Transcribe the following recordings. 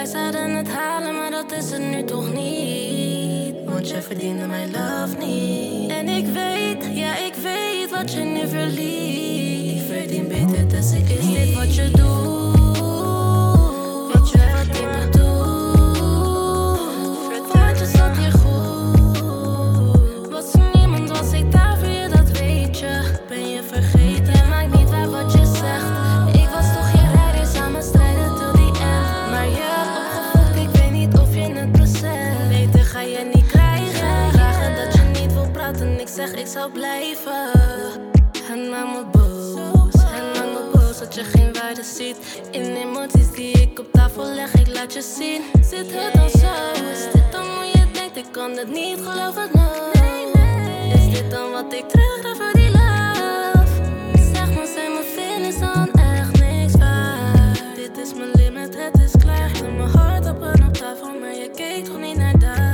Wij zouden het halen, maar dat is het nu toch niet. Want je verdiende mijn love niet. En ik weet, ja ik weet wat je nu verliest. Ik verdien beter, dus ik is dit wat je doet. Weet je wat ik bedoel? Want je zat hier goed. Was er niemand, was ik daar voor je, dat weet je. Ben je vergeten, maakt niet waar wat je zegt. Ik was toch je rijder, samen strijden tot die end. Maar je hebt opgevoed, ik weet niet of je het beseft. Beter ga je niet krijgen. Vragen dat je niet wil praten, ik zeg ik zou blijven. Het maakt me boos, het maakt me boos dat je geen waarde ziet in emoties die ik op tafel leg, ik laat je zien. Zit het dan zo, is dit dan hoe je denkt? Ik kan het niet geloven, no. Is dit dan wat ik terugdraag voor die love? Zeg maar, zijn mijn feelings dan echt niks waard? Dit is mijn limit, het is klaar. Ik doe mijn hart op tafel, maar je keek toch niet naar daar.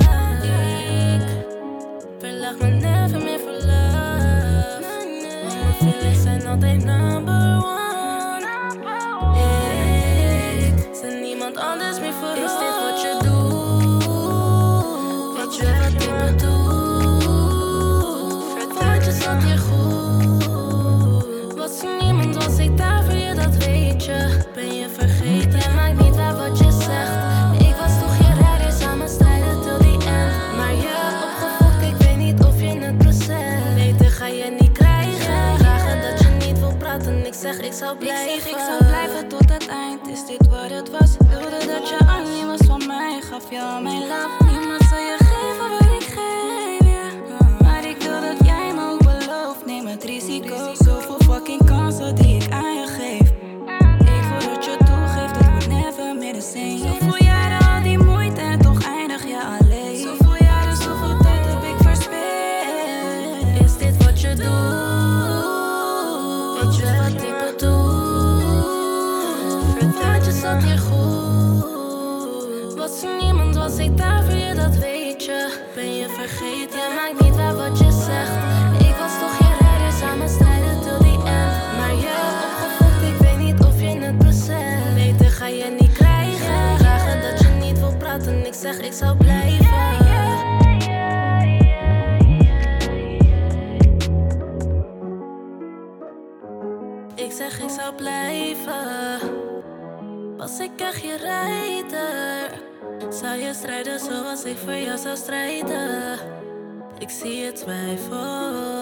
Ik verleg me never meer voor love. Want mijn feelings zijn altijd number one. Ik zet niemand anders meer voor. Is dit wat je doet? Weet je wat ik bedoel? Want je zat hier goed. Was er niemand, was ik daar voor je, dat weet je. Ben je vergeten, maakt niet waar wat je zegt. Ik was toch je rijder, samen strijden till the end. Maar je hebt opgevoed, ik weet niet of je het beseft. Beter ga je niet krijgen. Vragen dat je niet wil praten, ik zeg ik zou blijven. Ik zou blijven tot het eind, is dit wat het was? Wilde dat je alleen was van mij, gaf je al mijn love. Niemand zal je geven wat ik geef, yeah. Maar ik wil dat jij me ook belooft, neem het risico. Zoveel fucking kansen die ik aan je geef. Ik voel dat je toegeeft, dat wordt never meer the same. Zoveel jaren al die moeite en toch eindig je alleen. Zoveel jaren, zoveel tijd heb ik verspeeld. Is dit wat je doet? Weet je wat ik bedoel? Want je zat hier goed. Was er niemand, was ik daar voor je, dat weet je. Ben je vergeten, maakt niet waar wat je zegt. Ik was toch je rijder, samen strijden till the end. Maar je hebt opgevoed, ik weet niet of je het beseft. Beter ga je niet krijgen. Vragen dat je niet wil praten, ik zeg ik zou blijven. Ik zeg ik zou blijven. Was ik echt je rijder, zou je strijden zoals ik voor jou zou strijden. Ik zie je twijfel.